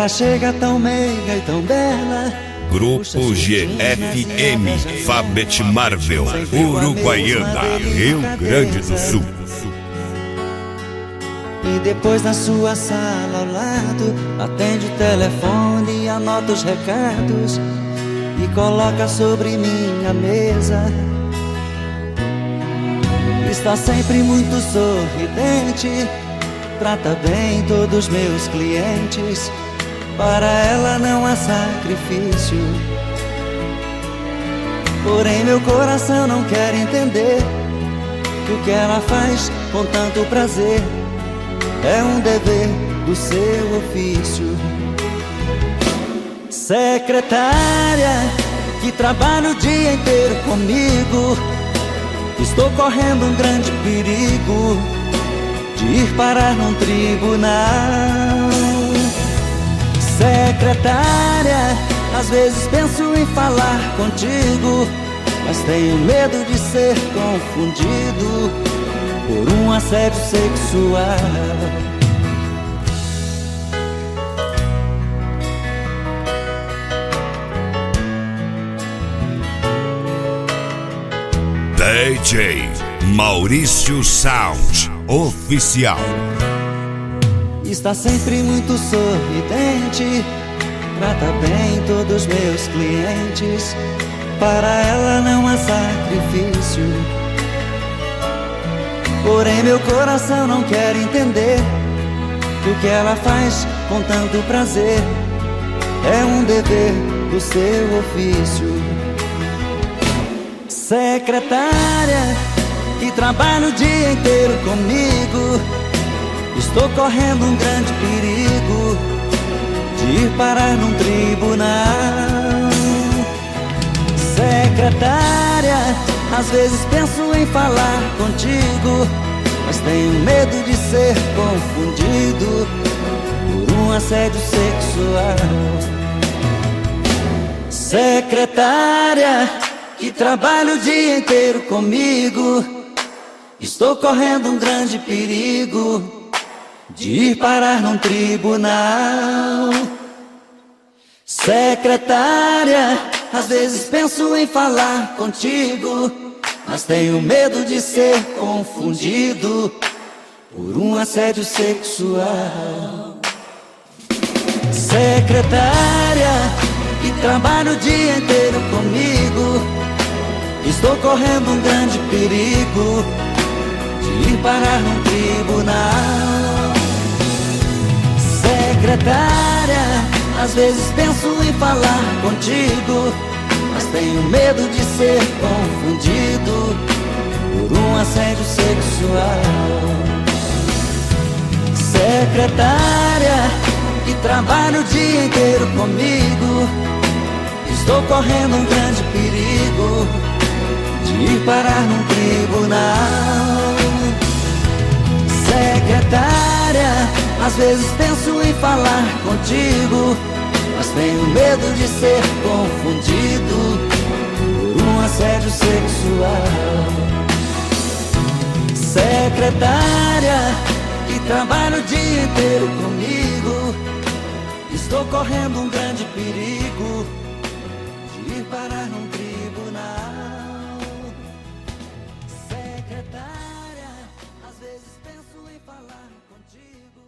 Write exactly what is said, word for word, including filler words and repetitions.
Ela chega tão meiga e tão bela. Grupo G F M, Fabet Marvel, Uruguaiana, Rio Grande do Sul. E depois na sua sala ao lado, atende o telefone e anota os recados e coloca sobre minha mesa. Está sempre muito sorridente, trata bem todos os meus clientes. Para ela não há sacrifício, porém meu coração não quer entender que o que ela faz com tanto prazer é um dever do seu ofício. Secretária, que trabalha o dia inteiro comigo, estou correndo um grande perigo de ir parar num tribunal. Secretária, às vezes penso em falar contigo, mas tenho medo de ser confundido por um assédio sexual. D J Maurício Sound Oficial. Está sempre muito sorridente, trata bem todos os meus clientes. Para ela não há sacrifício, porém meu coração não quer entender que o que ela faz com tanto prazer é um dever do seu ofício. Secretária, que trabalha o dia inteiro comigo, estou correndo um grande perigo de ir parar num tribunal. Secretária, às vezes penso em falar contigo, mas tenho medo de ser confundido por um assédio sexual. Secretária, que trabalha o dia inteiro comigo, estou correndo um grande perigo de ir parar num tribunal. Secretária, às vezes penso em falar contigo, mas tenho medo de ser confundido por um assédio sexual. Secretária, que trabalha o dia inteiro comigo, estou correndo um grande perigo de ir parar num tribunal. Secretária, às vezes penso em falar contigo, mas tenho medo de ser confundido por um assédio sexual. Secretária, que trabalha o dia inteiro comigo, estou correndo um grande perigo de ir parar num tribunal. Secretária, às vezes penso em falar contigo, mas tenho medo de ser confundido por um assédio sexual. Secretária, que trabalha o dia inteiro comigo, estou correndo um grande perigo de ir parar num tribunal. Secretária, às vezes penso em falar contigo.